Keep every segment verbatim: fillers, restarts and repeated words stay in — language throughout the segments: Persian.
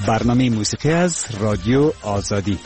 برنامه موسیقی از رادیو آزادی.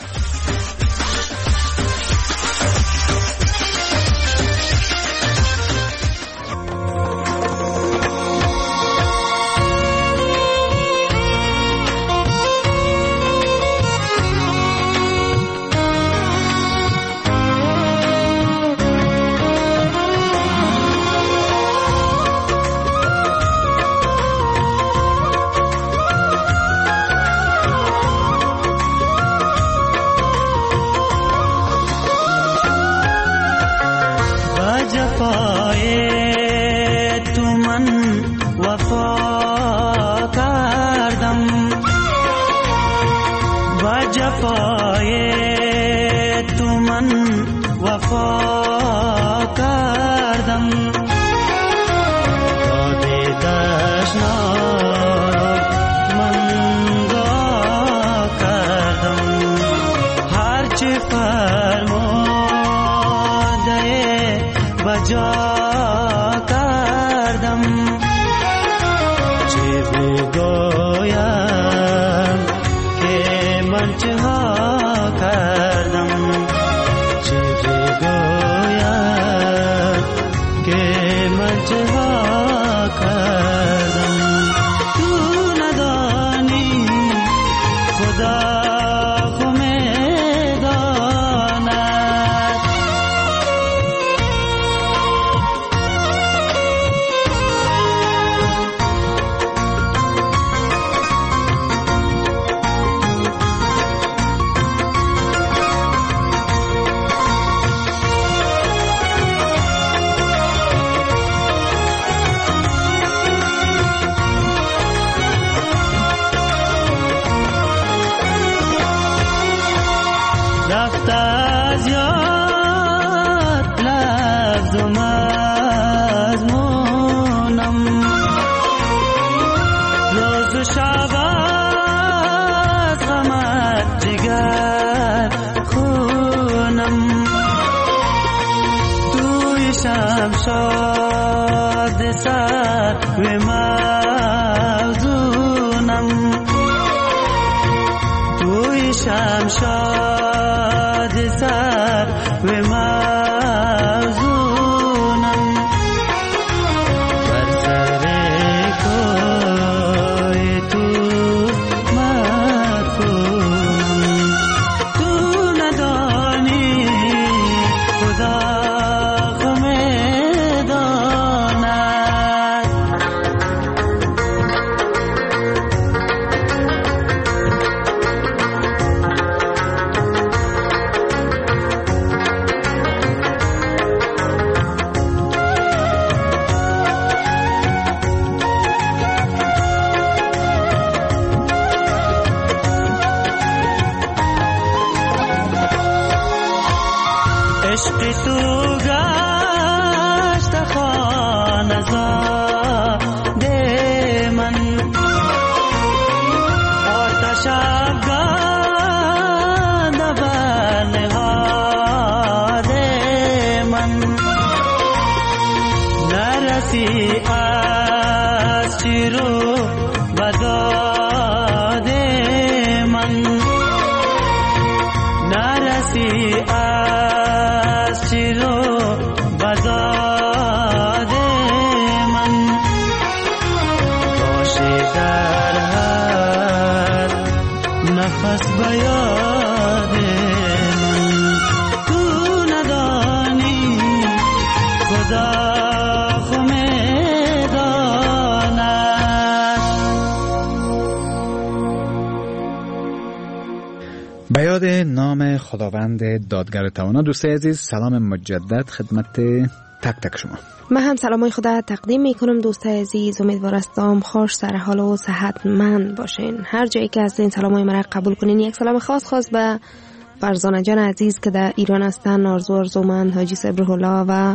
به یاد نام خداوند دادگر توانا. دوستای عزیز سلام مجدد خدمت تک تک شما. من هم سلامای خدا تقدیم میکنم دوستای عزیز. امیدوار هستم خوش سر حال و صحتمند باشین. هر جایی که هستین سلامای مرا قبول کنین. یک سلام خاص خاص به فرزانه جان عزیز که در ایران هستن، آرزو ارزومند، حاجی صبرالله و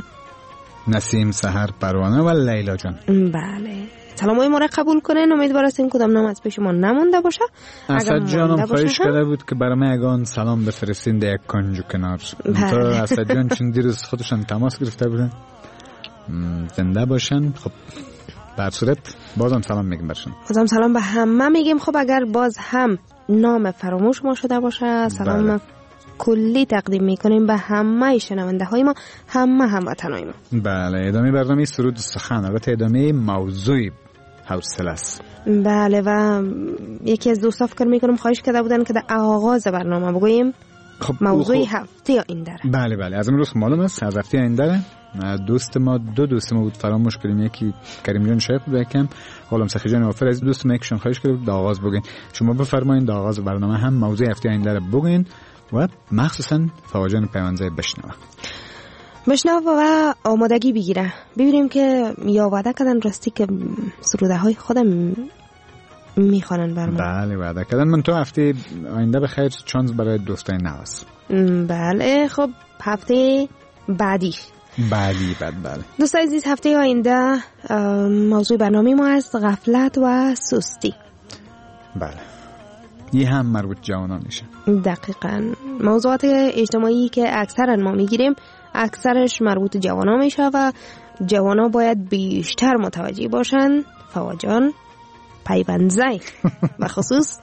نسیم سحر پروانه و لیلا جان. بله سلامای ما را قبول کنین. امیدوار هستیم کدام نام از پیش ما نمونده باشه. اسد جانم خواهش کرده بود که برای من یگان سلام بفرستین در یک کنج و کنار. تو اسد جان چون دیروز خودشان تماس گرفته بودن زنده باشن. خب بر صورت بازم سلام میگیم برشون. بازم سلام به همه میگیم. خب اگر باز هم نام فراموش ما شده باشه، سلام بله. کلی تقدیم میکنیم به همه شنونده های ما، همه هموطنای ما. بله، ادامه برنامه سرود سخن، البته ادامه موضوع حوصله است. بله، و یکی از دوستا فکر میکنم خواهش کرده بودن که در آغاز برنامه بگوییم خب موضوع خب. هفته آینده. بله بله، از امروز معلوم است از هفته آینده دوست ما دو دوست ما بود فراموش کردیم، یکی کریم جان شایق بود، یکم غلام سخی جان وفر. از دوست ما یکشون خواهش کرد در آغاز بگین، شما بفرمایید در آغاز برنامه هم موضوع هفته آینده رو بگین و مخصوصا فواجان پیوندزای بشنوه بشنوه و آمادگی بگیره. ببینیم که یا وعده کردن راستی که سروده های خودم میخوانن برام. بله وعده کردن. من تو هفته آینده به خیر چانس برای دوستای نواز. بله خب هفته بعدی بعدی بعد بله دوستای عزیز، هفته آینده موضوع برنامه ما است غفلت و سستی. بله، این هم مربوط جوانان میشه. دقیقاً موضوعات اجتماعی که اکثرا ما میگیریم اکثرش مربوط جوانان میشه و جوانا باید بیشتر متوجه باشن. فواجان پیوندزای و خصوص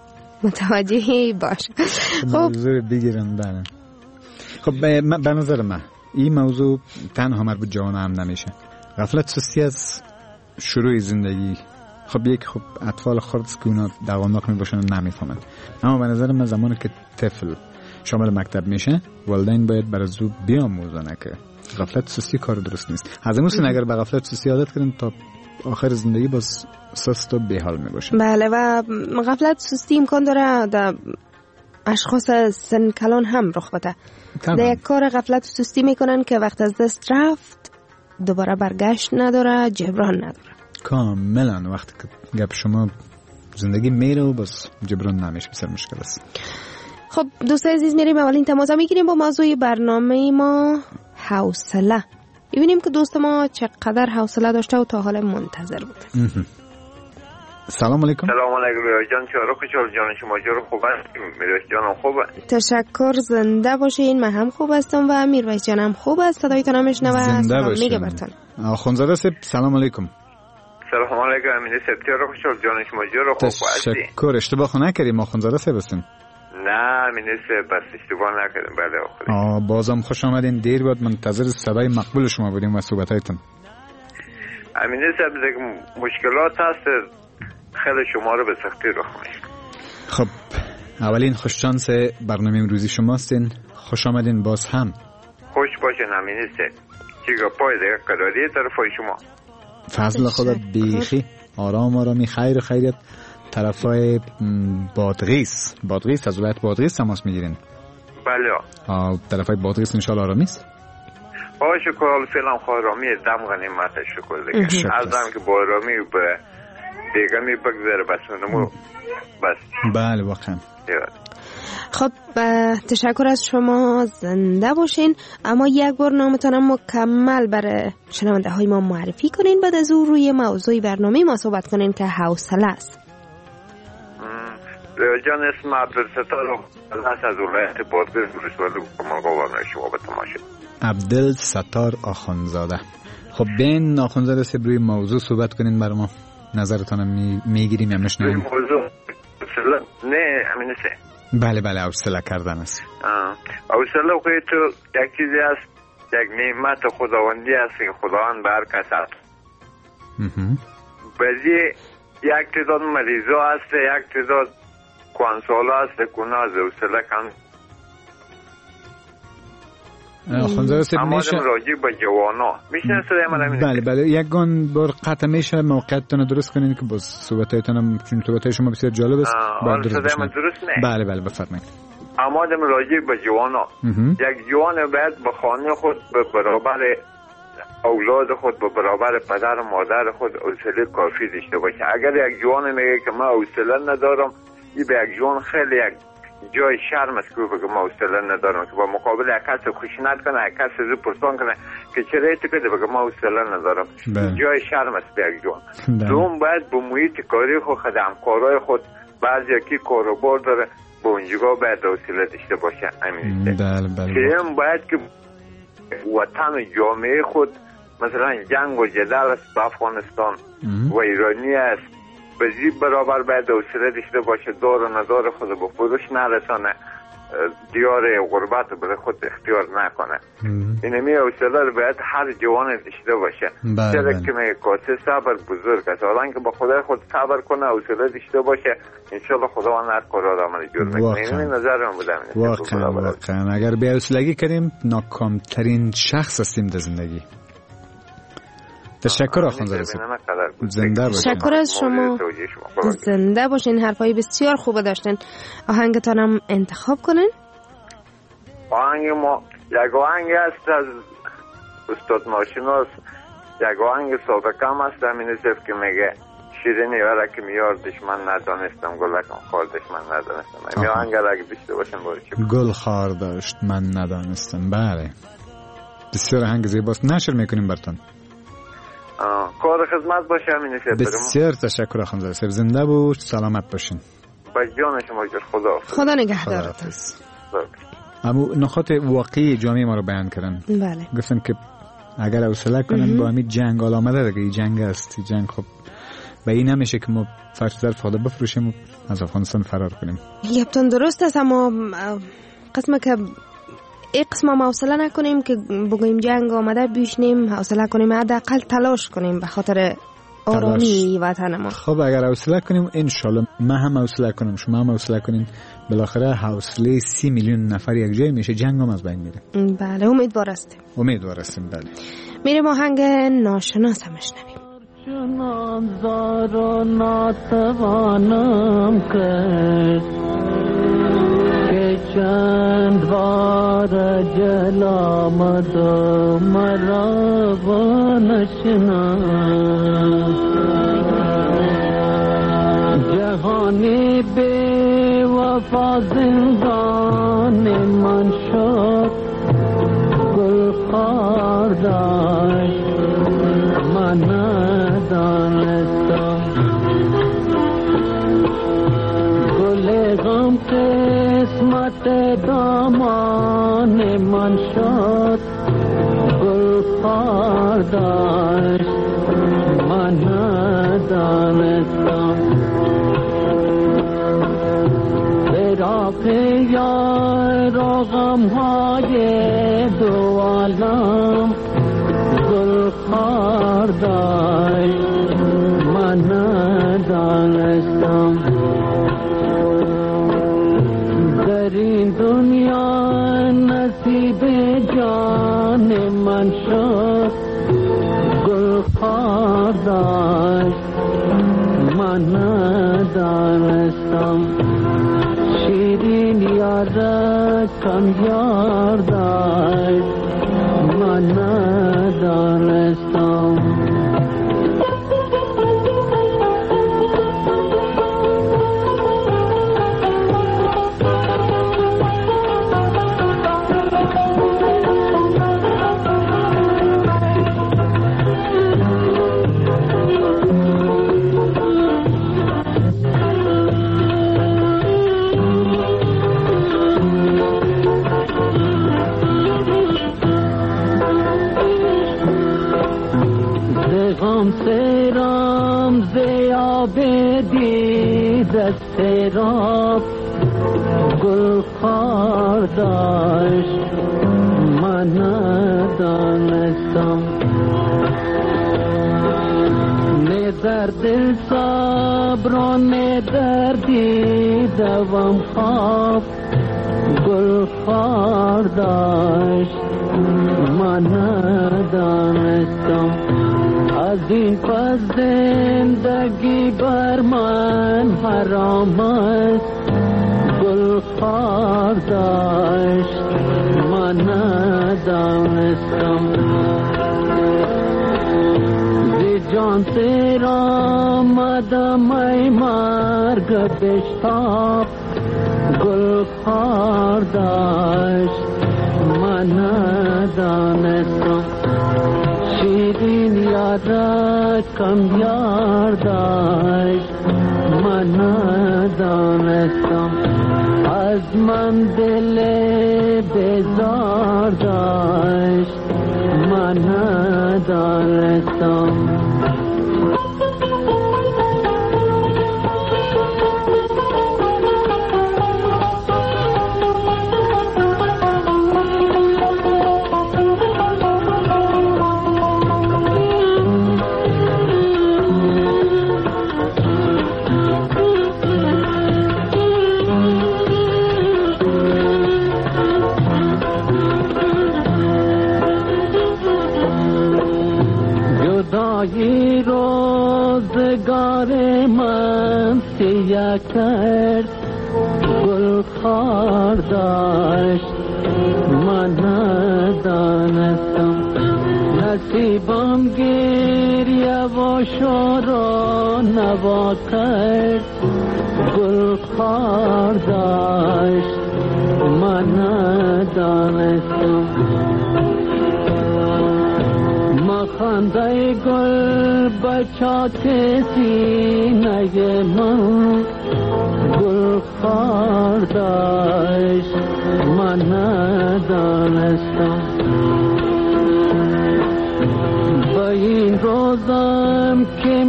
متوجه باش. خب موضوع بگیرن. بله خب به نظر من این موضوع تنها مربوط جوان هم نمیشه. غفلت سستی از شروع زندگی. خب یک خب اطفال خرد که اونا دوامدار می باشن نمیفهمن، اما به نظر من زمانی که طفل شامل مکتب میشه والدین باید برای زو بیاموزن که غفلت سستی کار درست نیست. از امروز اگر به غفلت سستی عادت کردن تا آخر زندگی باز سست و بی‌حال می باشن. بله، و غفلت سستی امکان داره در اشخاص سن کلان هم رخ بده. در یک کار غفلت سستی میکنن که وقت از دست رفت دوباره برگشت نداره، جبران نداره. کاملا وقتی که گپ شما زندگی میره و بس جبران نمیشه، بسیار مشکل است. خب دوستای عزیز، میریم اولین تماس میگیریم با موضوع برنامه ما حوصله. ببینیم که دوست ما چقدر حوصله داشته و تا حالا منتظر بود. سلام علیکم. سلام علیکم جان، چرا خوشحال جان شما جور خوب هستیم؟ میرویس جانم خوبه؟ تشکر، زنده باشین. من هم خوب هستم و میرویس جانم خوب است. صدایتون هم میشنوه. زنده باشین. میگه برتون آخونزاده سب سلام علیکم. سلام علیکم امین سپتر خوشحال جان شما جور خوب هستی؟ تشکر. اشتباه نکردیم آخونزاده سب هستیم. نه امین سپ بس اشتباه نکردیم. بله آخری. آ بازم خوش آمدین. دیر بود منتظر صدای مقبول شما بودیم و صحبتایتون. امین سپ مشکلات هست، خیلی شما رو به سختی راه میشه. خب اولین خوش شانس برنامه امروزی شماستین. خوش آمدین باز هم. خوش باشین امین سپ. چیگا پای دیگه قراری طرفای شما. فضل خدا بیخی آرام آرامی خیر و خیریت طرفای بادغیس. بادغیس از ولایت بادغیس تماس میگیرین؟ بله. طرفای بادغیس انشالله آرامی است؟ با شکر فعلا آرامی دم غنیمت شکر دیگه. ازم که با آرامی به دیگه می بگذره بس منمو بس. بله واقعا. خب تشکر از شما، زنده باشین. اما یک بار نامتان مکمل برای شنونده های ما معرفی کنین، بعد از او روی موضوع برنامه ما صحبت کنین که حوصله است. جان اسم عبدالستار از ولایت بادغیس ولسوالی کمالگاو شما به تماشا. عبدالستار آخونزاده. خب بین آخونزاده سب روی موضوع صحبت کنین برای ما. نظرتان می... میگیریم یا میشنویم؟ موضوع نه امین سه. بله بله حوصله کردن است. حوصله خو تو یک چیزی است، یک نعمت خداوندی است که خداوند به هر کس عطا. بعضی یک تعداد مریضا هست، یک تعداد کوانسالا هست که اونا از حوصله کم. خونزاده سب میشه راجع به جوانا میشه سلام. بله بله یک گان بار قطع میشه موقعیتتون درست کنین که باز صحبتایتون هم چون صحبتای شما بسیار جالب است. بله درست نه. بله بله بفرمایید. اما دم راجع به جوانا، یک جوان باید به خانه خود به برابر اولاد خود به برابر پدر و مادر خود حوصله کافی داشته باشه. اگر یک جوان میگه که من حوصله ندارم، این به یک جوان خیلی یک جای شرم است که بگه ما حوصله ندارم، که با مقابل یک کس خشونت کنه، یک کس رو پرسان کنه که چرا ایت کده بگه ما حوصله ندارم. جای شرم است به یک جوان. دوم باید به محیط کاری خود خود همکارای خود بعضی کی کاروبار داره به اونجا باید حوصله داشته باشه. همین است. سوم باید که وطن و جامعه خود مثلا جنگ و جدل است به افغانستان و ایرانی است، به زی برابر باید حوصله داشته باشه دار و ندار خود به فروش نرسانه، دیار غربت رو خود اختیار نکنه. اینمی حوصله رو باید هر جوان داشته باشه. چرا که میگه کاسه صبر بزرگ است، حالا که با خدای خود صبر کنه حوصله داشته باشه، انشالله خداوند هر کار را عمل جور میکنه. این نظر من بوده. واقعا واقعا اگر بی حوصلگی کردیم ناکامترین شخص هستیم در زندگی. تشکر آخوند رسید. زنده باشین. تشکر از شما. زنده باشین. حرفای بسیار خوب داشتین. آهنگتان هم انتخاب کنین. آهنگ ما یک آهنگ است از استاد ناشناس، یک آهنگ سابقم است، همین است که میگه شیرینی ورا که میار دشمن ندانستم، گلکم خار دشمن ندانستم. این آهنگ را اگه داشته باشین باشه. گل خار داشت من ندانستم. بله بسیار آهنگ زیباست. نشر میکنیم براتون. کار خدمت باشه. همین است. بسیار تشکر آخوند رسید. زنده بود. سلامت باشین. با جان شما جور. خدا خدا نگهدارتون. اما نکات واقعی جامعه ما رو بیان کردن. بله. گفتن که اگر حوصله کنن با همین جنگ حال آمده دیگه، این جنگ است. جنگ خب به این نمیشه که ما فرض فاده بفروشیم و از افغانستان فرار کنیم. گفتن درست است، اما قسمه که این قسم ما حوصله نکنیم که بگویم جنگ آمده بیشنیم، حوصله کنیم حداقل تلاش کنیم به خاطر آرامی وطن ما. خب اگر حوصله کنیم انشالله من هم حوصله کنم، شما هم حوصله کنین، بالاخره حوصله سی میلیون نفر یک جای میشه، جنگ هم از بین میره. بله امیدوار هستیم. امیدوار هستیم. بله میریم آهنگ ناشناس هم شنویم. چنان زار و ناتوانم کرد که چند بار جل آمد و مرا و نشناس. جهانی بی وفا زندان من شد، گل خار داشت من ندانستم. گل غم قسمت دامان من شد، گل خار داشت من ندانستم. فراق یار و غمهای دو عالم، گل خار داشت من ندانستم. در این دنیا نصیب جان من شد، گل خار داشت من ندانستم. شیرین یار کم یار داشت من ندانستم. سرام زیاب دید سراب، گل خار داشت من ندانستم. نه در دل صبر و نه در دیدم خواب، گل خار داشت من ندانستم. از این پس زندگی بر من حرام است، گل خار داشت من ندانستم. زی جان سیر آمدم ای مرگ بشتاب، گل خار داشت من ندانستم. شیرین یار کم یار داشت من ندانستم. از من دل بیزار داشت من ندانستم. روزگار من سیاه کرد گل خار داشت من ندانستم نصیبم گریه و شور و نوا کرد گل خار داشت من ندانستم خنده گل بچات سینه من گل خار داشت من ندانستم با این روزم که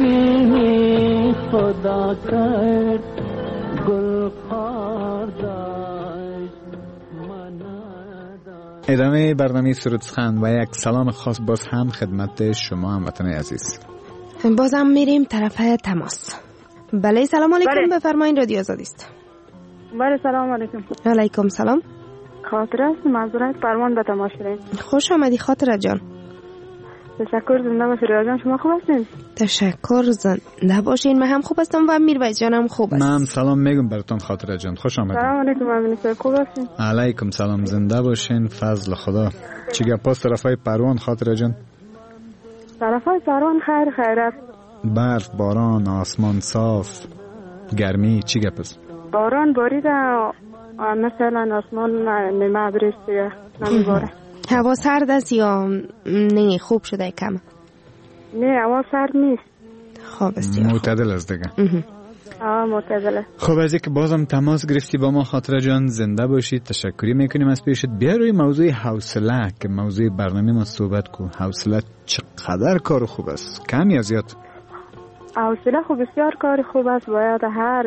میبینی خدا کرد گل خار داشت من ندانستم. ادامه برنامه سرود سخن و یک سلام خاص باز هم خدمت شما هموطن عزیز. بازم میریم طرف تماس. بله سلام علیکم، بفرمایید رادیو آزادی است. بله سلام علیکم. علیکم سلام. خاطره است معذرت فرمان به تماس شدید. خوش آمدی خاطره جان. تشکر، زنده باشید ریا جان. شما خوب هستین؟ تشکر، زنده باشین. من هم خوب هستم و میرویس جانم خوب است. من سلام میگم براتون خاطره جان، خوش آمدید. سلام علیکم امین، خوب هستین؟ علیکم سلام، زنده باشین، فضل خدا. چی گپ است طرفای پروان خاطره جان؟ طرفای پروان خیر خیرت. برف، باران، آسمان صاف، گرمی، چی گپ است؟ باران باریده مثلا آسمان نیمه بریست دیگه نمیباره. هوا سرد است یا نه خوب شده کم؟ نه هوا سرد نیست. خوب است، معتدل است دیگه. آه معتدله. خب از اینکه بازم تماس گرفتی با ما خاطره جان، زنده باشید، تشکری میکنیم از پیشت. بیا روی موضوع حوصله که موضوع برنامه ما صحبت کو. حوصله چقدر کار خوب است، کم یا زیاد؟ حوصله خوب بسیار کار خوب است. باید هر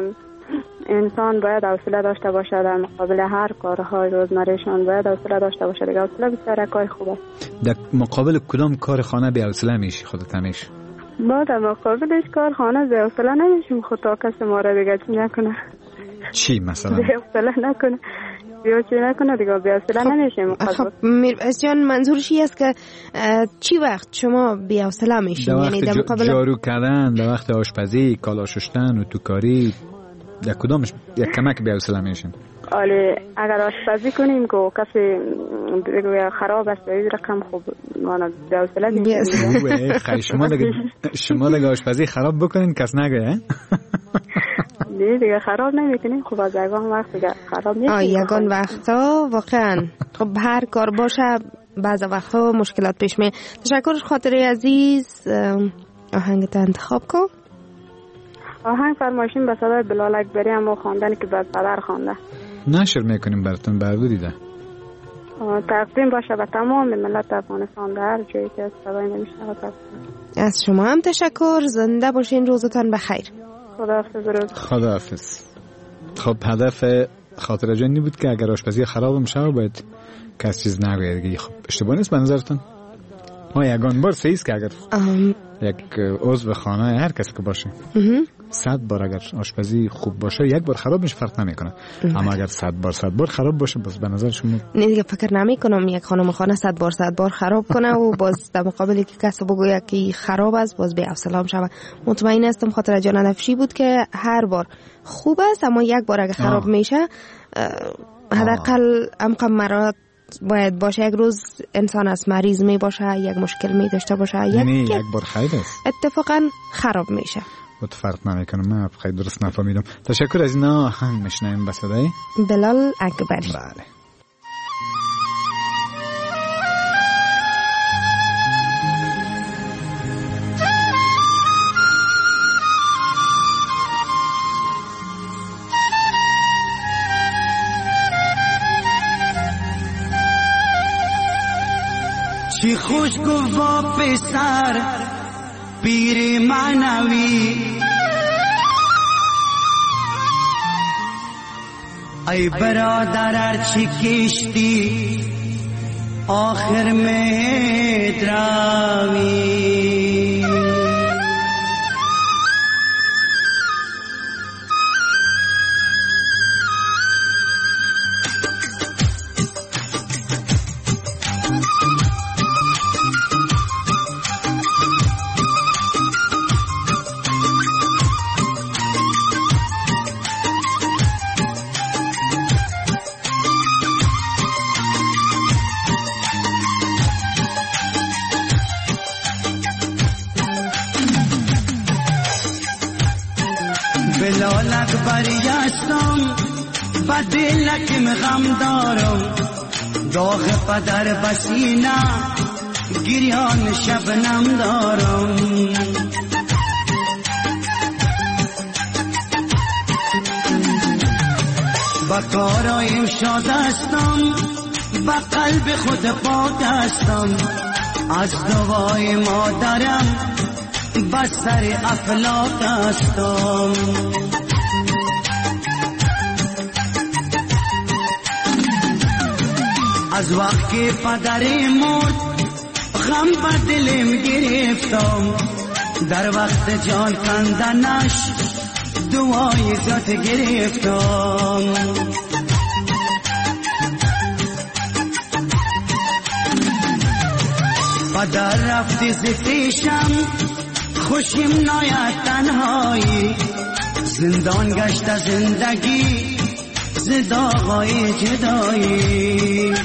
انسان باید حوصله داشته باشه در مقابل هر کارهای روزمرهشان، باید حوصله داشته باشه. دیگه حوصله بسیار کار خوب است. در مقابل کدام کار خانه بی حوصله میشی خودت همیشه؟ ما در مقابلش کار خانه بی حوصله نمیشیم. خدا کسی ما را دیگه چی نکنه. چی مثلا؟ بی حوصله نکنه. بیا چی نکنه دیگه بی حوصله نمیشیم. خب میرویس جان منظورش این است که چی وقت شما بی حوصله میشین؟ یعنی در مقابل جارو کردن، در وقت آشپزی، کالا شستن و توکاری، یک کدامش یک کمک بی حوصله میشین؟ آله اگر آشپزی کنیم که کسی بگوید خراب است این رقم خوب ما بی حوصله میشیم. خیلی شما دیگه شما دیگه آشپزی خراب بکنین کس نگه؟ نه دیگه خراب نمیکنیم. خب از یگان وقت دیگه خراب میکنیم. آه یگان وقتا واقعا خب هر کار باشه بعض وقتا مشکلات پیش می. تشکر خاطره عزیز. آهنگت انتخاب کن. آهنگ فرمایشین به صدای بلال اکبری اما خواندنی که بعد پدر خوانده نشر میکنیم براتون برگو دیده. تقدیم باشه به تمام ملت افغانستان در هر جایی که صدای نمیشنوه. از شما هم تشکر، زنده باشین، روزتان بخیر. خداحافظ. روز خداحافظ. خب هدف خاطره جانی بود که اگر آشپزی خراب میشه باید کس چیز نگوید. خب اشتباه نیست به نظرتون؟ ما یگان بار سعی است که اگر ام... یک عضو خانه هر کسی که باشه صد بار اگر آشپزی خوب باشه یک بار خراب میشه فرق نمیکنه. اما اگر صد بار صد بار خراب باشه بس به نظر شما نه دیگه فکر نمیکنم یک خانم خانه صد بار صد بار خراب کنه و باز در مقابلی که کسی بگه که خراب است باز بی حوصله میشه. مطمئن هستم خاطر جان هدفشی بود که هر بار خوب است اما یک بار اگر خراب آه. میشه حداقل امکان مرات باید باشه. یک روز انسان از مریض می باشه، یک مشکل می داشته باشه، یک, یک بار خیر است اتفاقا خراب میشه. خود فرق نمیکنه. من خیلی درست نفهمیدم. تشکر از اینا. آهنگ میشنیم به صدای بلال اکبری. بله. چی خوش گفت با پسر پیر معنوی ای برادر ارچی کشتی آخر میں دراوی بلالک بریستم و دلکم غم دارم داغ پدر بسینه گریان شبنم دارم با کارایم شادستم با قلب خود پاکستم از دوای مادرم با سر افلاک هستم از وقت که پدر مرد غم بر دلم گرفتم در وقت جان کندنش دعای ذات گرفتم پدر رفت ز پیشم خوشیم ناید تنهایی زندان گشت زندگی ز داغای جدایی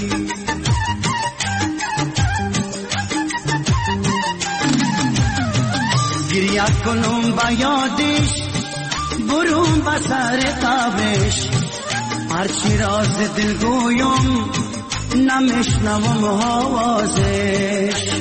گریه کنم با یادش برون با سر قابش هرچی راز دل گویم نمیشنوم آوازش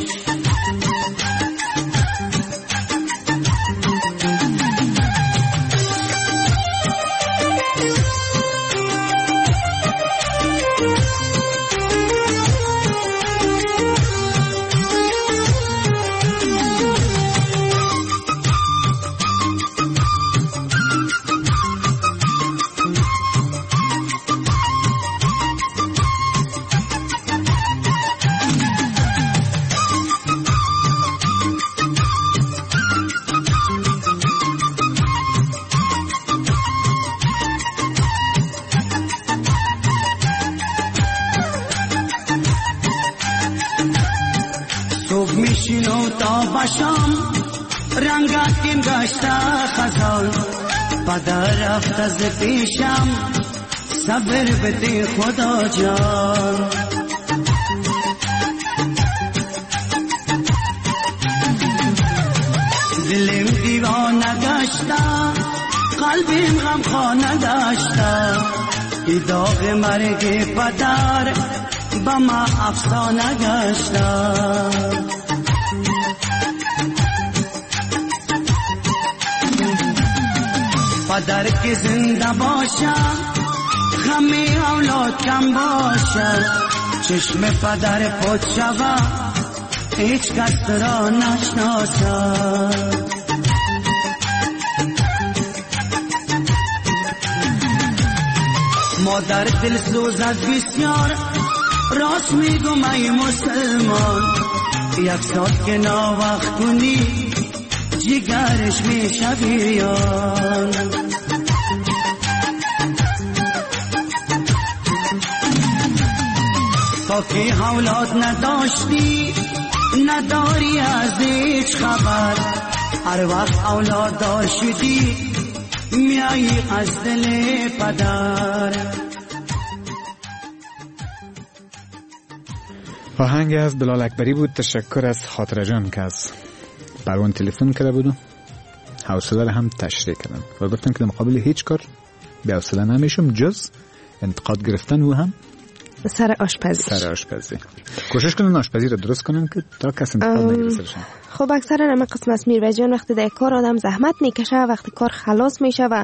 باشم رنگاتیم گشته خزان پدر رفت از پیشم صبر بده خدا جان دلم دیوانه گشته قلبیم غم خانه داشته ای داغ مرگ پدر با ما افسانه گشته پدر که زنده باشه غم اولاد کم باشه چشم پدر پد شوه هیچ کس را نشناسه مادر دل سوزد بسیار راست میگم ای مسلمان یک ساعت که ناوقت کنی جگرش میشه بیان تا که اولاد نداشتی نداری از هیچ خبر هر وقت اولاد دار شدی میایی از دل پدر. آهنگ از بلال اکبری بود. تشکر از خاطر جان که از برون تلفن کرده بودم، حوصله را هم تشریح کردم و گفتم که در مقابل هیچ کار به حوصله نمیشم جز انتقاد گرفتن و هم سر آشپزی. سر آشپزی کوشش کنن آشپزی رو درست کنن که تا کس انتقاد نگیرسرشن. خب اکثرا همه قسم از میرویس جان وقتی در کار آدم زحمت میکشه وقتی کار خلاص میشه و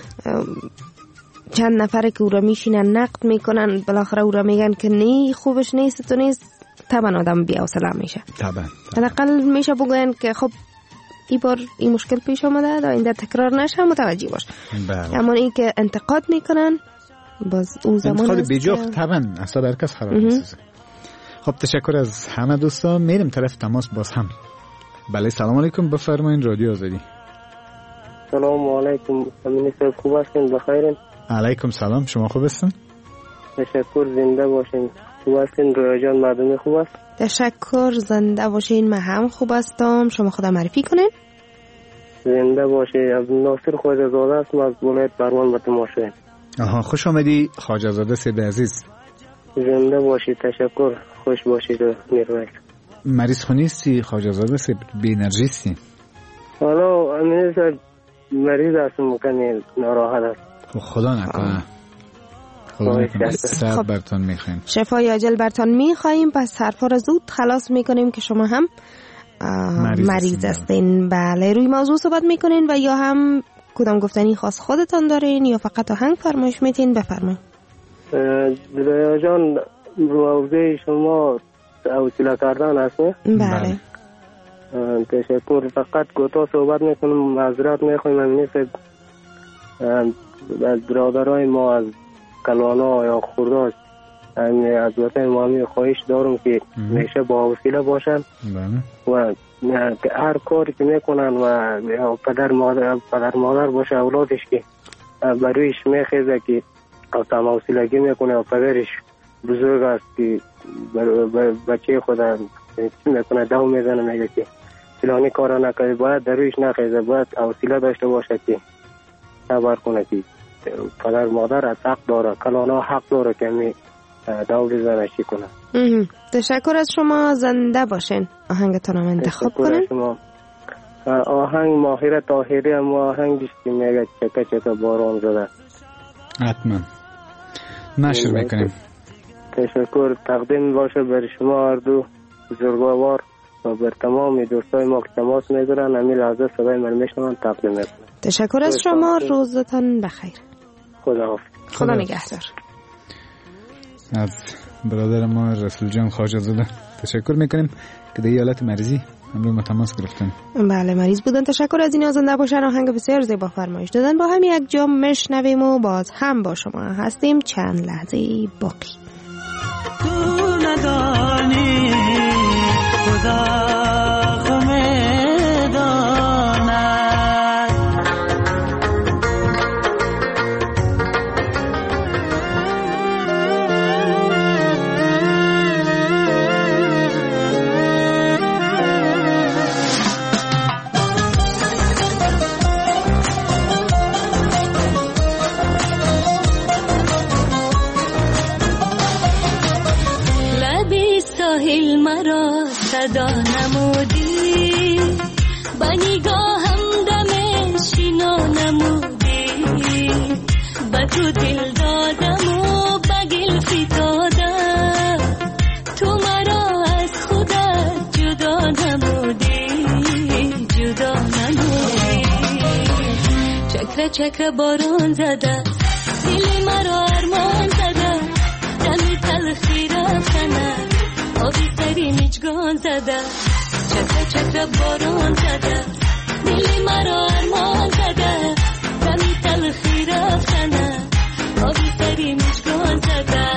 چند نفره که او را میشینن نقد میکنن بالاخره او را میگن که نه خوبش نیست تو نیست، طبعا آدم بی حوصله میشه. طبعا حداقل میشه بگوین که خب این بار این مشکل پیش آمده دا این در تکرار نشه متوجه باش. بله. اما این که انتقاد میکنن باز اون زمان انتقاد بیجا طبعا اصلا هر کس خراب میشه. خب تشکر از همه دوستان. میریم طرف تماس باز هم. بله سلام علیکم، بفرمایید رادیو آزادی. سلام علیکم، امین صاحب خوب هستین؟ بخیرین؟ علیکم سلام، شما خوب هستین؟ تشکر، زنده باشین. خوب هستین؟ رویا جان مردم خوب است؟ تشکر، زنده باشین. من هم خوب هستم. شما خدا معرفی کنین. زنده باشی. از ناصر خواجه زاده است، از ولایت برمان به تماشا. آها خوش آمدی خواجه زاده سید عزیز. زنده باشی. تشکر، خوش باشید. میرویس مریض خونیستی خواجه زاده سید؟ بی انرژیستی؟ حالا امین صاحب مریض هستم مکنی ناراحت است. خدا نکنه خدا نکنه صبر برتون میخوایم، شفای عاجل برتون میخوایم. پس حرفا رو زود خلاص میکنیم که شما هم مریض, مریض هستین. بله، روی موضوع صحبت میکنین و یا هم کدام گفتنی خاص خودتان دارین یا فقط آهنگ فرمایش میتین؟ بفرمایید. دلیا جان، موضوع شما حوصله کردن است. بله. تشکر. فقط کوتاه صحبت میکنم، معذرت میخوایم. امینی صاحب، از برادرای ما از کلانا یا خورداش از وطن ما می خواهش دارم که میشه با حوصله باشن و هر کاری که میکنن و پدر مادر پدر مادر باشه اولادش که برویش میخیزه که کم حوصلگی میکنه و پدرش بزرگ است که بچه خود چی میکنه دو میزنه میگه که فلانی کارا نکنه، باید درویش نخیزه، باید حوصله داشته باشه که صبر کنه که پدر مادر از حق داره، کلانا حق داره که می دو بزنه چی کنه. تشکر از شما، زنده باشین. آهنگتون هم انتخاب کنین. آهنگ ماهر طاهری هم آهنگ دیش که میگه چکه چکه باران زده. حتما نشر میکنیم. تشکر. تقدیم باشه بر شما هر دو بزرگوار و بر تمام دوستای ما که تماس میگیرن. همین لحظه صدای من میشنون تقدیم میکنم. تشکر از شما، روزتان بخیر. خدا حافظ. خدا نگهدار. از برادر ما رسول جان خواجه زاده تشکر میکنیم که در حالت مریضی همراه ما تماس گرفتن. بله، مریض بودن. تشکر از این زنده باشن. آهنگ بسیار زیبا فرمایش دادن. با هم یک جام میشنویم و باز هم با شما هستیم چند لحظه باقی. تو ندانی خدا صدا نمودی با نگاهم دم شینا نمودی، با تو دل دادم و با گل فتادم، تو مرا از خودت جدا نمودی جدا نمودی. چکره چکره باران زده دل مرا ارمان زده، دمی تلخی رفتنه آبی سری میچگان زده، چکره چکره باران زده دلی مرا ارمان زده، دمی تلخی رفتنه آبی سری میچگان زده.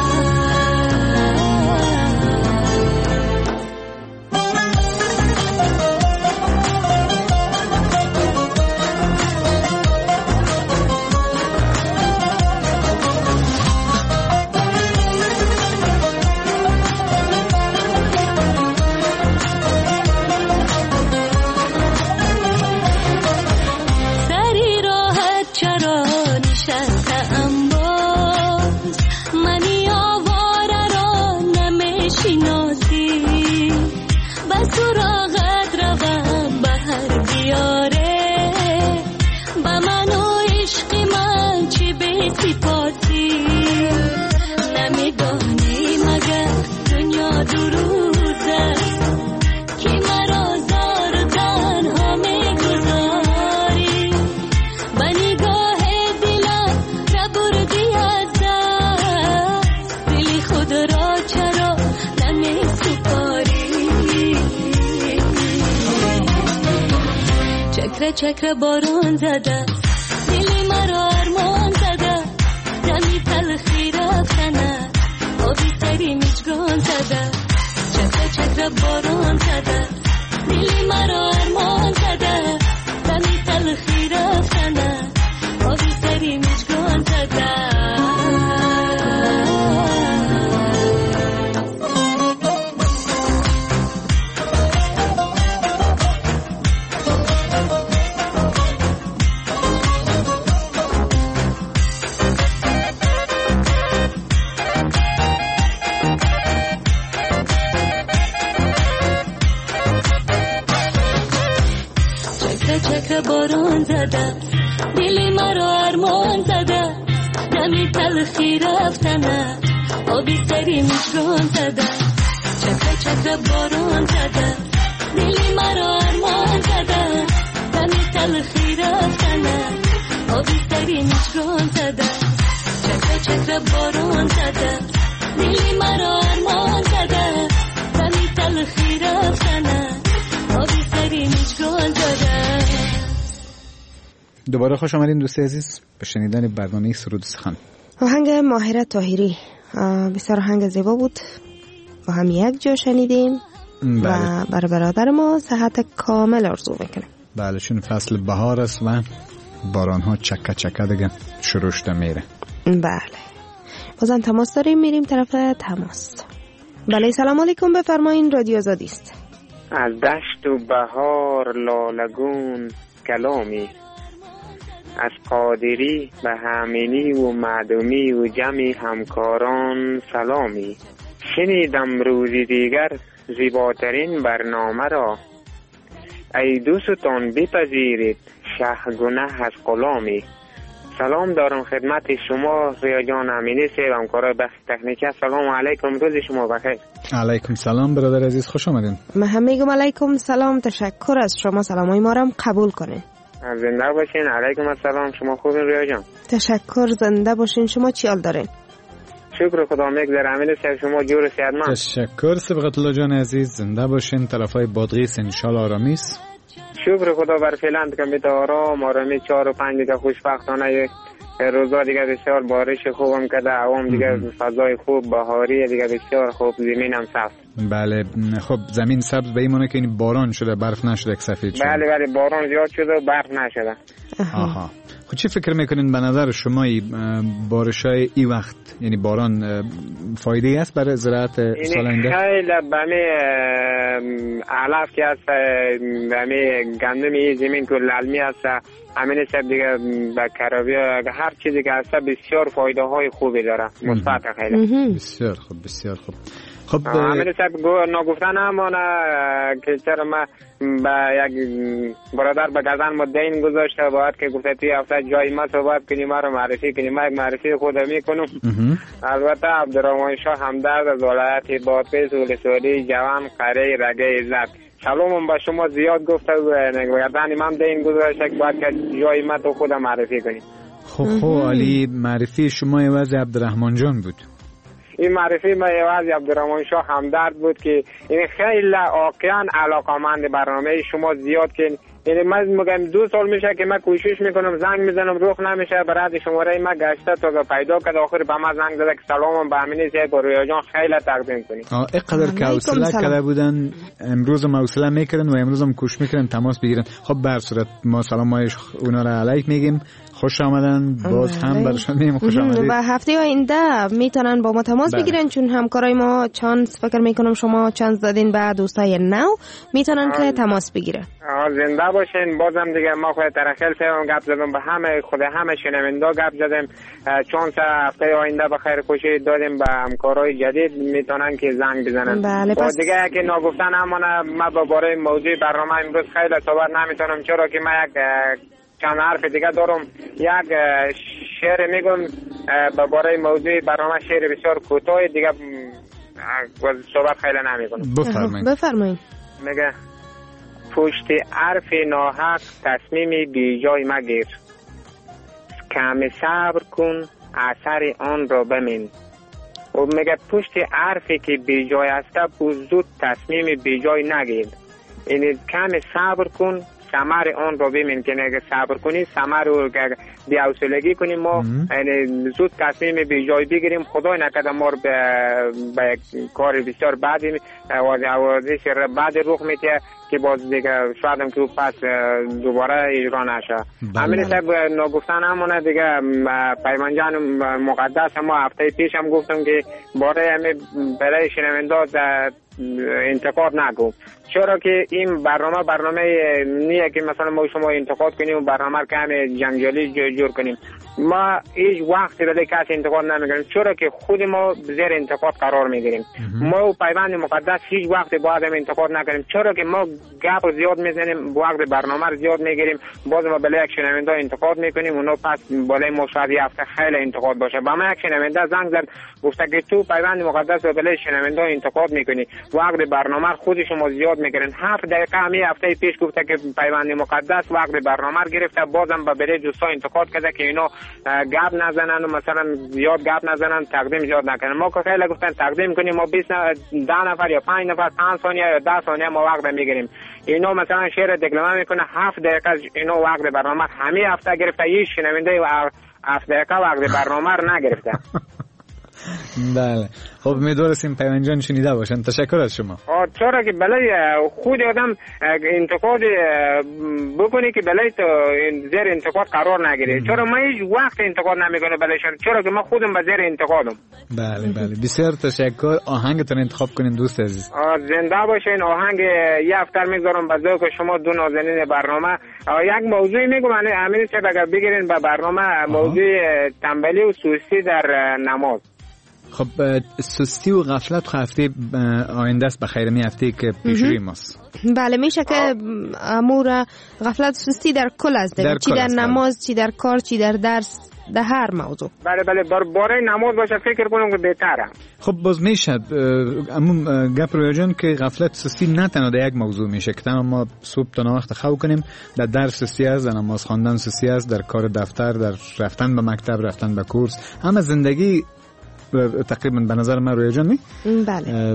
چکره باران زده دلی مرا ارمان زده، دمی تلخی رفتنه آبی سری میچگان زده، چکره چکره باران زده دلی مرا ارمان زده، دمی تلخی رفتنه آبی سری میچگان زده. باران زده دل مرا ارمان زده دمی تلخی رفتنه آبی سری مجران زده چکر چکر باران زده دل مرا ارمان زده دمی تلخی رفتنه آبی سری مجران زده چکر چکر باران زده دل مرا ارمان زده دمی تلخی رفتنه آبی سری مجران زده. دوباره خوش آمدین دوست عزیز به شنیدن برنامه سرود سخن. آهنگ ماهره طاهری بسیار آهنگ زیبا بود، با هم یک جا شنیدیم. بله. و برای برادر ما صحت کامل آرزو میکنیم. بله، چون فصل بهار است و باران ها چکه چکه دیگه شروع شده میره. بله، بازم تماس داریم، میریم طرف تماس. بله، سلام علیکم، بفرمایین، رادیو آزادی است. از دشت و بهار لالگون کلامی، از قادری به همینی و معدومی و جمعی همکاران سلامی. شنیدم روزی دیگر زیباترین برنامه را، ای دوستان بپذیرید شه گناه از غلامی. سلام دارم خدمت شما ریا جان امینی سیب همکارای بخش تکنیکی. سلام علیکم، روز شما بخیر. علیکم سلام برادر عزیز، خوش آمدین. من هم میگم علیکم سلام، تشکر از شما، سلامای ما هم قبول کنین. زنده باشین. علیکم السلام، شما خوبین ریا جان؟ تشکر، زنده باشین. شما چی حال دارین؟ شکر خدا میگذره امین سیب، شما جور صحتمند؟ تشکر سبقت الله جان عزیز، زنده باشین. طرفای بادغیس ان شاء الله آرامی است. شکر خدا بر فعلا که میت آرام آرامی چهار و پنج دیگه خوشبختانه روزا دیگه بسیار بارش خوبم کده، عوام دیگه فضای خوب بهاری دیگه بسیار خوب، زمینم سبز. بله خب زمین سبز به ایمونه که این باران شده، برف نشده که سفید شده. بله بله باران زیاد شده و برف نشده. آها خب چی فکر میکنین به نظر شما بارشای این وقت، یعنی باران فایده است برای زراعت سال آینده؟ خیلی بمی علف که هست، بمی گندم زمین که للمی هست، همین سب دیگه به کرابی هر چیزی که هست بسیار فایده های خوبی داره، مثبت خیلی. بسیار خوب بسیار خوب. خب همین سب نگفتن همانه که چرا ما با یک برادر به گزن ما دین گذاشته، باید که گفته توی هفته جای ما صحبت کنیم، ما رو معرفی کنیم، ما یک معرفی خود میکنم. البته عبدالرحمن شاه همدرد از ولایت بادغیس ولسوالی جوان قره رگه عزت. سلام با شما زیاد گفته و گردن من دین گذاشته که باید که جای ما تو خود معرفی کنیم. خب خب علی، معرفی شما عوض عبدالرحمن جان بود؟ این معرفی ما عوض عبدالرحمن شاه همدرد بود که این خیلی واقعا علاقمند برنامه شما زیاد که یعنی من میگم دو سال میشه که من کوشش میکنم زنگ میزنم روخ نمیشه، برای شماره ما گشته تا پیدا کرد، آخر به من زنگ زده که سلام به امینی صاحب و رویا جان خیلی تقدیم کنی. آه اینقدر که حوصله کرده بودن، امروز هم حوصله میکردن و امروز هم کوشش میکردن تماس بگیرن. خب به هر صورت ما سلام های اونا را علیک میگیم، خوش آمدن، باز هم برشون میگیم خوش آمدید. و هفته آینده میتونن با ما تماس بله. بگیرن، چون همکارای ما چانس فکر میکنم شما چانس دادین به دوستای نو، میتونن که تماس بگیرن. زنده باشین. بازم دیگه ما خود ترخیل سیوم گپ زدم، به همه خود همه شنوندا گپ زدیم، چانس هفته آینده به خیر خوشی دادیم به همکارای جدید، میتونن که زنگ بزنن. بله پس دیگه که نگفتن همونه ما با باره موضوع برنامه امروز خیلی صحبت نمیتونم، چرا که ما یک چند حرف دیگه دارم، یک شعر میگم با باره موضوع برنامه، شعر بسیار کوتاه دیگه صحبت خیلی نمیکنم. بفرمایید بفرمایید. میگه پشت حرف ناحق تصمیمی بی جای مگیر، کم صبر کن اثر آن را ببین. و میگه پشت حرفی که بی جای است زود تصمیمی بی جای نگیر، یعنی کم صبر کن ثمر آن رو ببین، که اگه صبر کنی ثمر رو بی حوصلگی کنیم ما یعنی زود تصمیم بی جای بگیریم، خدای نکرده ما رو به کار بسیار بعدی آوازش بعد رخ میده که باز دیگه شاید هم که پس دوباره اجرا نشه. همین طب نگفتن همونه دیگه. پیمان جان مقدس هم هفته پیش هم گفتم که باره همه برای شنونده انتقاد نگو. چرا که این برنامه برنامه نیه که مثلا ما شما انتقاد کنیم و برنامه که همه جنجالی جور کنیم. ما هیچ وقتی برای کسی انتقاد نمیگیریم، چرا که خود ما زیر انتقاد قرار میگیریم. ما پیوند مقدس هیچ وقتی باید هم انتقاد نکنیم، چرا که ما گپ زیاد میزنیم، وقت برنامه زیاد میگیریم، باز ما برای یک شنونده انتقاد میکنیم، اونا پس برای ما شاید هفته خیلی انتقاد باشه. با ما یک شنونده زنگ زد گفته که تو پیوند مقدس و برای شنونده انتقاد میکنی، وقت برنامه خود شما زیاد میگیرین. هفت دقیقه همین هفته پیش گفته که پیوند مقدس وقت برنامه گرفته، بازم با برای دوستا انتقاد کرده که اینا گپ نزنن و مثلا زیاد گپ نزنن، تقدیم زیاد نکنن. ما که خیلی گفتن تقدیم کنیم، ما بیست ده نفر یا پنج نفر پنج ثانیه یا ده ثانیه ما وقت میگیریم. اینا مثلا شعر دکلمه میکنه، هفت دقیقه اینا وقت برنامه همین هفته گرفته، هیچ شنونده هفت دقیقه وقت برنامه نگرفته. بله خب امیدوارم پیوند شنیده باشن. تشکر از شما. چرا که بلای خود آدم انتقاد بکنی که بلای تو زیر انتقاد قرار نگیره. چرا ما هیچ وقت انتقاد نمیکنه بلایشان، چرا که ما خودم به زیر انتقادم. بله بله بسیار تشکر. آهنگتون انتخاب کنین دوست عزیز. زنده باشین. آهنگ یه هفته میگذارم به ذوق شما دو نازنین برنامه. یک موضوعی میگم همین چه اگر بگیرین به برنامه، موضوع تنبلی و سستی در نماز. خب سستی و غفلت هفته آینده است، بخیر می هفته که پیش روی ماست. بله میشه که امور غفلت سستی در کل است، چی در نماز، چی در کار، چی در درس، در هر موضوع. بله بله باره نماز باشه فکر کنم که بهتره. خب باز میشه امون گپ رویا جان که غفلت سستی نه تنها در یک موضوع میشه که تنها ما صبح تا وقت خو کنیم، در درس سستی است، در نماز خواندن سستی است، در کار دفتر، در رفتن به مکتب، رفتن به کورس، همه زندگی تقریبا به نظر من رویا جان. بله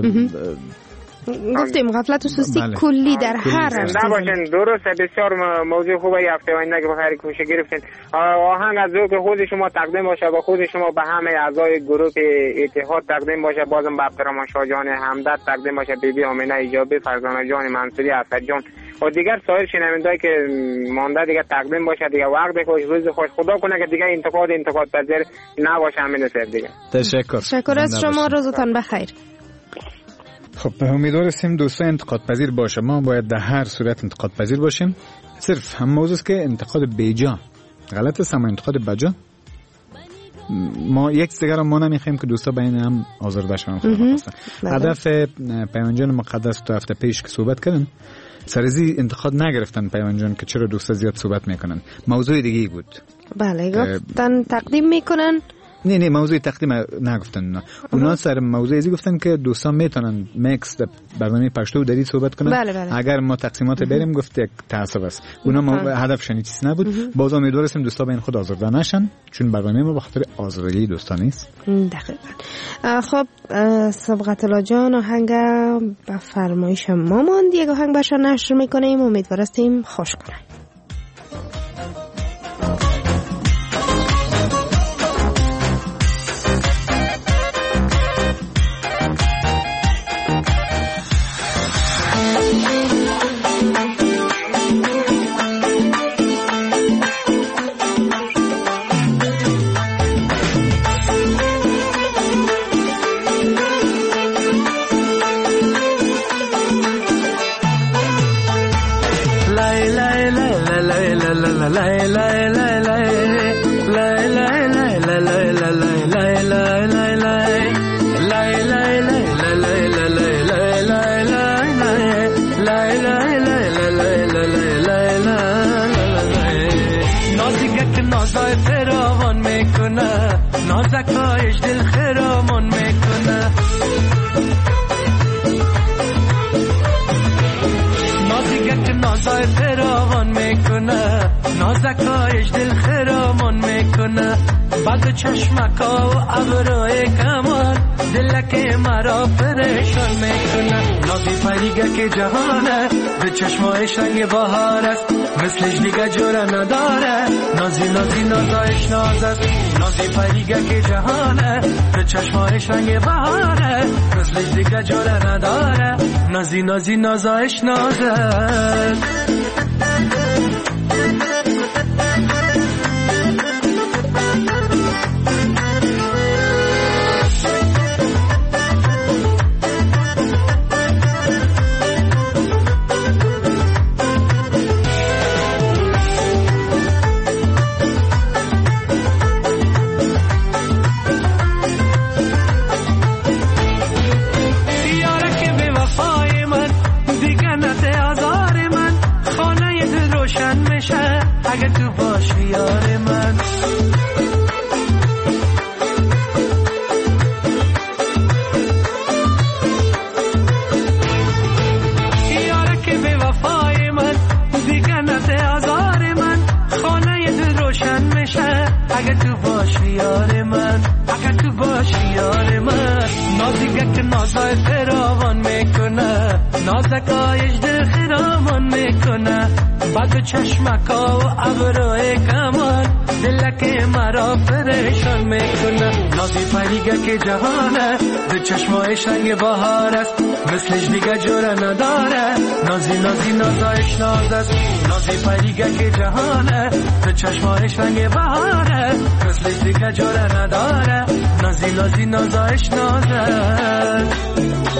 گفتیم غفلت و سستی بله. کلی در هر زنده باشین. درسته بسیار موضوع خوبه. هفته آینده که بخیر کوشش گرفتین. آهنگ از ذوق خود شما تقدیم باشه، با خود شما به همه اعضای گروه اتحاد تقدیم باشه، بازم به عبدالرحمن شاه جان همدرد تقدیم باشه، بیبی آمینه ایجابی، فرزانه جان منصوری، اسد جان و دیگر سایر شنوندهایی که مانده دیگه تقدیم باشه. دیگه وقت خوش، روز خوش. خدا کنه که دیگه انتقاد انتقاد پذیر نباشه. همین است دیگه. تشکر. تشکر از شما. روزتان بخیر. خب امیدواریم دوستان انتقاد پذیر باشه. ما باید در هر صورت انتقاد پذیر باشیم. صرف هم موضوع است که انتقاد بیجا غلط است، اما انتقاد بجا ما یک دیگر ما نمیخوایم که دوستا بین هم آزرده شون. هدف پیمان جان مقدس تو هفته پیش که صحبت کردن سرزی انتقاد نگرفتن پیمان جان که چرا دوستا زیاد صحبت میکنن. موضوع دیگه بود. بله گفتن تقدیم میکنن. نه نه موضوع تقدیم نگفتن. نه اونا سر موضوع ازی گفتن که دوستان میتونن مکس برنامه پشتو و دری صحبت کنن. بله بله. اگر ما تقسیمات بریم گفت یک تعصب است. اونا ما هدفشون چیزی نبود. باز امیدوارم دوستا بین خود آزرده نشن، چون برنامه ما به خاطر آزردگی دوستان نیست. دقیقاً. خب سبقت الله جان آهنگ به فرمایش ما ماند، یک آهنگ باشا نشر میکنیم، امیدوارستیم خوش کنه. نازکایش دل خرامون میکنه، نازیگه که نازای فراوان میکنه، نازکایش دل خرامون میکنه، بعد چشمکا و ابروی کمال دلک مرا پریشان میکنه. نازی پریگه که جهانه به چشمای شنگ بهار است، مثلش دیگه جوره نداره. نازی نازی نازایش ناز است، نازی پریگه که جهانه به چشمای شنگ بهاره، مثلش دیگه جوره نداره. نازی نازی نازایش ناز است. باشی یار من. یاره که به وفای من دیگه نده آزار من، خانه دل روشن میشه اگه تو باشی یار من، اگه تو باشی یار من. نازیگه که نازای فراوان میکنه، نازکایش دل خرامان میکنه، بعد چشمکا و ابروی کمان دلک مرا پریشان میکنه. نازی پریگه که جهانه، دو چشمای شنگ بهار است، مثلش دیگه جوره نداره. نازی نازی نازایش ناز است، نازی پریگه که جهانه، دو چشمای شنگ بهاره، مثلش دیگه جوره نداره. نازی نازی نازایش ناز است.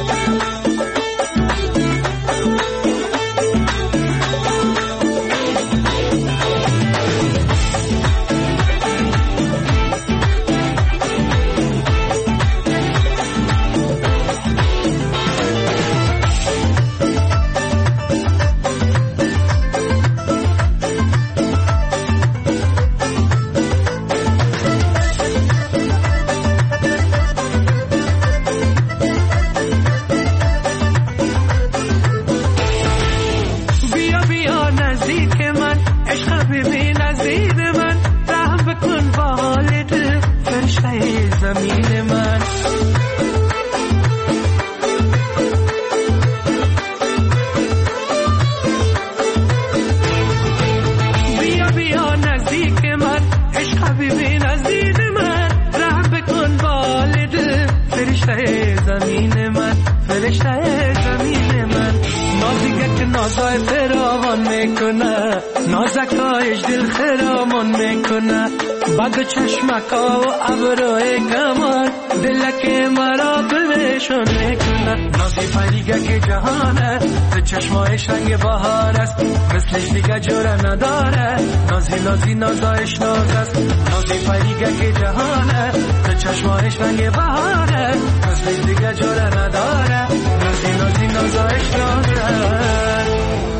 بعد چشمکا و ابروی کمان دلک مرا پریشان میکنه. نازی پریگه که جهانه، به چشمای شنگ بهار است، مثلش دیگه جوره نداره. نازی نازی نازایش ناز است، نازی پریگه که جهانه، به چشمای شنگ بهاره، مثلش دیگه جوره نداره. نازی نازی نازایش ناز است.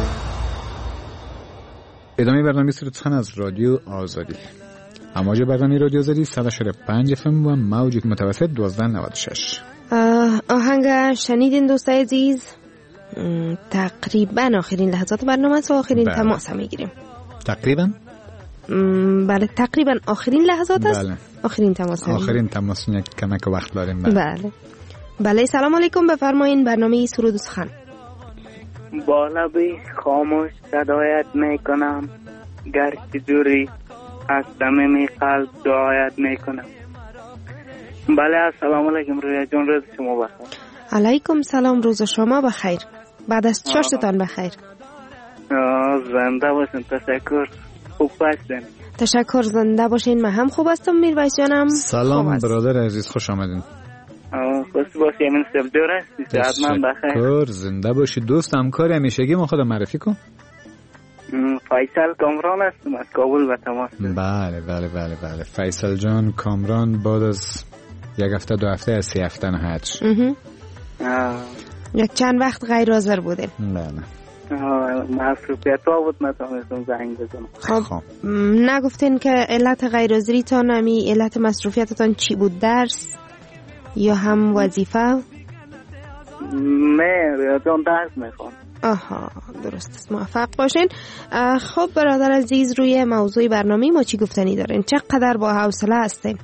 ادامه برنامه سرتخان از رادیو آزادی. امواج برنامه رادیو آزادی صد و شصت و پنج اف ام و موج متوسط دوازده نود و شش. آهنگ شنیدین دوستای عزیز، تقریبا آخرین لحظات برنامه است و آخرین بله. تماس هم میگیریم. تقریبا بله تقریبا آخرین لحظات است. بله. آخرین تماس هم آخرین تماس یک کمک وقت داریم. بله بله, بله. سلام علیکم، بفرمایین. برنامه سرود و سخن. با لبی خاموش صدایت میکنم، گرچه دوری از صمیم قلب دعایت میکنم. بله السلام علیکم رویا جان، روز شما بخیر. علیکم سلام، روز شما بخیر. بعد از چاشتتان بخیر. زنده باشین، تشکر. خوب هستین؟ تشکر، زنده باشین. من هم خوب هستم میرویس جانم. سلام برادر عزیز، خوش آمدین. خوش باشی، من سبدور هستی، سعدمند بخیر. تشکر، زنده باشی. دوست همکار همیشگی ما خودم معرفی کن. فیصل کامران هستم از کابل به تماس. بله بله بله بله فیصل جان کامران بعد از یک هفته دو هفته از سه هفته نهایتش یک چند وقت غیر حاضر بوده. بله مصروفیت ها بود، نتونستم زنگ بزنم. خب نگفتین که علت غیر حاضریتان همی علت مصروفیتتان چی بود؟ درس یا هم وظیفه؟ نه ریاضیان درس میخوام. آها درست است، موفق باشین. خب برادر عزیز، روی موضوع برنامه ما چی گفتنی دارین؟ چقدر با حوصله هستین؟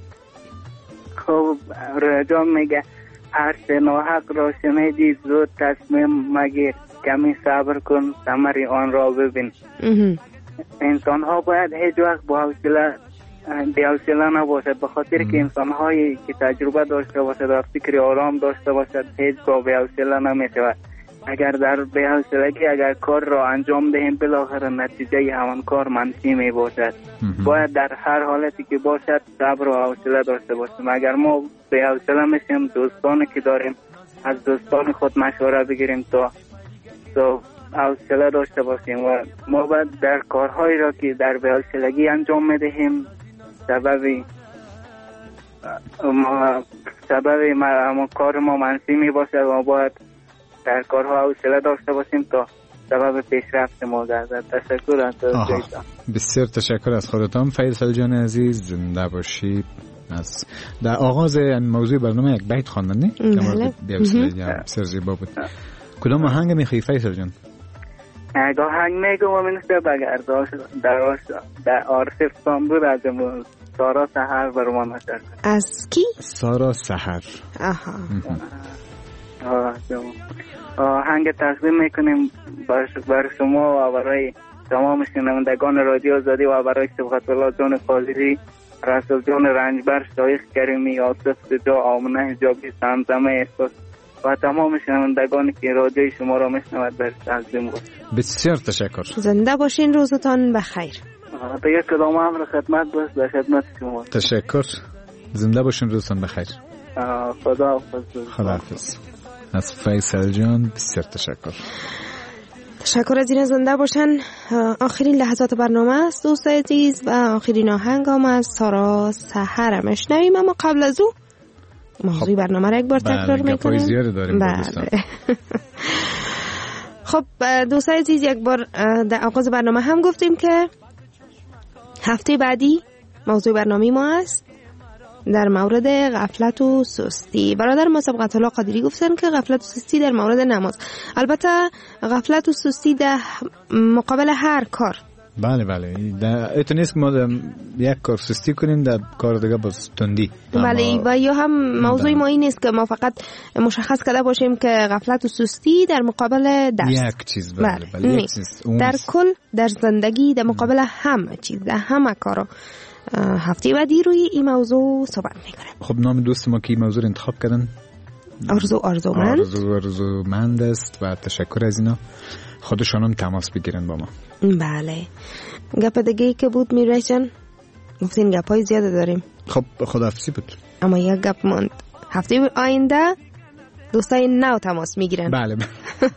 خب ریاضیان میگه عرش ناحق را شنیدی زود تصمیم مگیر، کمی صبر کن ثمر آن را ببین. انسان ها باید هیچ وقت با حوصله بی حوصله نباشد، به خاطر که انسان هایی که تجربه داشته باشد و فکر آرام داشته باشد هیچگاه بی حوصله نمیشود. اگر در بی حوصلگی اگر کار را انجام دهیم بالاخره نتیجه همان کار منفی می باشد. باید در هر حالتی که باشد صبر و حوصله داشته باشیم. اگر ما بی حوصله میشیم، دوستانی که داریم از دوستان خود مشوره بگیریم تا تا حوصله داشته باشیم و ما باید در کارهایی را که در بی حوصلگی انجام میدهیم سببی ما سببی ما کار ما منفی می باشد و باید در کارها حوصله داشته باشیم تا سبب پیشرفت ما گردد. تشکر از توضیحتان. بسیار تشکر از خودتان فیصل جان عزیز، زنده باشید. از در آغاز موضوع برنامه یک بیت خواندن نه؟ بله. بسیار زیبا بود. کدام آهنگ میخوای فیصل جان؟ آهنگ میگم و منسته بگرداش در در عارفستان بود از سارا سحر برمان نشد. از کی؟ سارا سحر. آها. آهنگ تقدیم میکنیم بر شما و برای تمام شنوندگان رادیو آزادی و برای صبغت الله جان قادری، رسول جان رنجبر، شایخ کریمی، آصف سجا، آمنه حجابی، زمزمه احساس و تمام شنوندگانی که رادیوی شما را میشنود در تقدیم بود. بسیار تشکر. زنده باشین، روزتان بخیر. دیگه کدام امر خدمت باش، در خدمت شما. تشکر. زنده باشین، روزتان بخیر. خدا حافظ. خدا حافظ. از فیصل جان بسیار تشکر. تشکر از این زنده باشن. آخرین لحظات برنامه است دوست عزیز و آخرین آهنگ هم از سارا سحر میشنویم، اما قبل از او موضوع برنامه را یک بار تکرار میکنیم. گپای زیاده داریم با دوستان. خب دوست عزیز، یک بار در آغاز برنامه هم گفتیم که هفته بعدی موضوع برنامه ما است در مورد غفلت و سستی. برادر ما سبقت الله قادری گفتن که غفلت و سستی در مورد نماز، البته غفلت و سستی در مقابل هر کار. بله بله، ایتون نیست که ما یک کار سستی کنیم در کار دیگه باز تندی. بله، و یا هم موضوع ما این نیست که ما فقط مشخص کرده باشیم که غفلت و سستی در مقابل درس یک چیز. بله بله. بله، یک چیز در کل در زندگی در مقابل همه چیز، در همه کارا. هفته بعدی روی این موضوع صحبت میکنیم. خب نام دوست ما که این موضوع انتخاب کردن آرزو آرزومند آرزو آرزومند است و تشکر از اینا. خودشان هم تماس بگیرن با ما. بله. گپ دیگه که بود میرای جان، گفتین گپای زیاده داریم. خب خداحافظی بود، اما یک گپ ماند. هفته آینده دوستای نو تماس میگیرن. بله بله.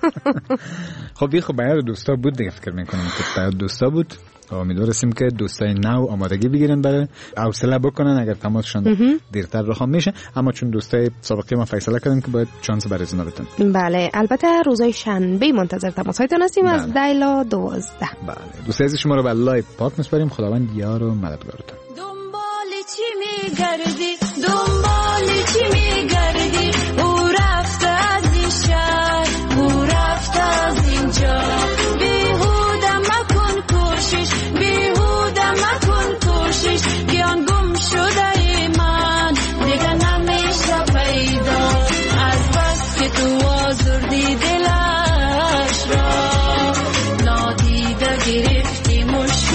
خب خب باید دوستا بود دیگه، فکر میکنم که باید دوستا بود. امیدواریم که دوستای نو آمادگی بگیرن برای حوصله بکنن اگر تماسشون دیرتر رقم میشه، اما چون دوستای سابقه ما فیصله کردن که باید چانس برای زنا بدن. بله، البته روزهای شنبه منتظر تماس‌هایتون هستیم. بله. از ده تا دوازده. بله، دوستای عزیز شما رو به لایو پاک میسپاریم. خداوند یار و مددگارتون. دنبال چی میگردی؟ دنبال چی میگردی؟ او رفت از این شهر، او رفت از اینجا. بیهوده مکن کوشش، بیهوده مکن کوشش، گیان گم شده ای من دیگه نمیشه پیدا. از بس که تو آزردی دلش را، نادیده گرفتی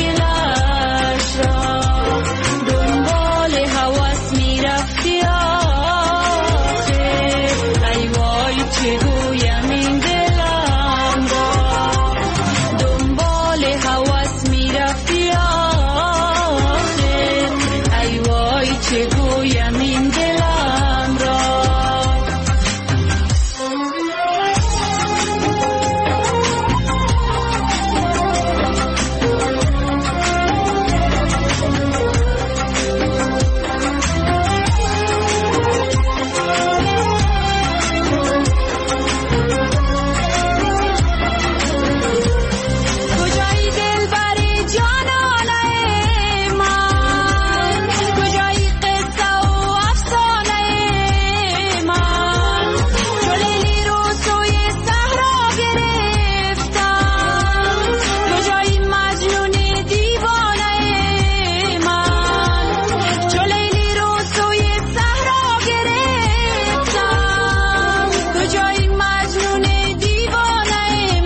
مشکلش را. دنبال هوس میرفتی آخه، ای وای چگویم این دلم را. دنبال هوس میرفتی آخه، ای وای چگویم این دلم را. کجایی دلبری جانانه من، کجایی قصه و افسانه من. چو لیلی رو سوی صحرا گرفتم، کجایی مجنون دیوانه من. چو لیلی رو سوی صحرا گرفتم، کجایی مجنون دیوانه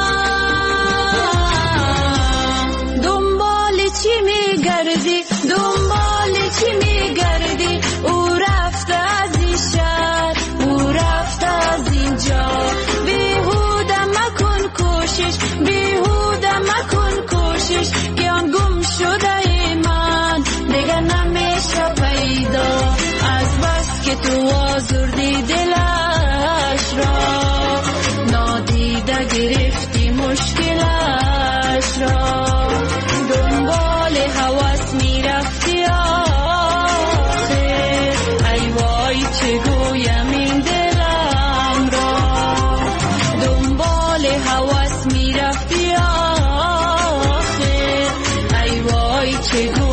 من. دنبال چی میگردی؟ دنبال چی میگردی؟ او رفت از این شهر، او رفت از اینجا. بیهوده مکن کوشش، بیهوده مکن کوشش، که آن گم شده ای من دیگه نمیشه پیدا. از بس که تو آزردی دلش را، نادیده گرفتی مشکلش را. دنبال هوس میرفتی آخه، چه